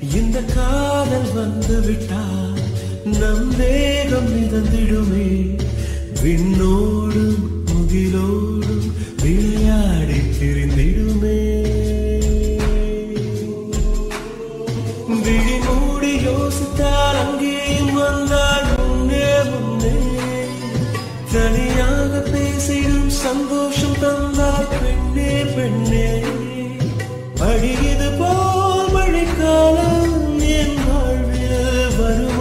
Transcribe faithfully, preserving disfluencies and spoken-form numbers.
இந்த காதல் வந்து விட்டால் நம் வேகம் மிதந்திடுமே. விண்ணோடும் முகிலோடும் விளையாடி திரிந்திடுமே. விழி மூடி யோசித்தால் அங்கேயும் வந்தால் முன்னே முன்னே. தனியாக பேசிடும் சந்தோஷம் தந்தால் பெண்ணே பெண்ணே. அடியே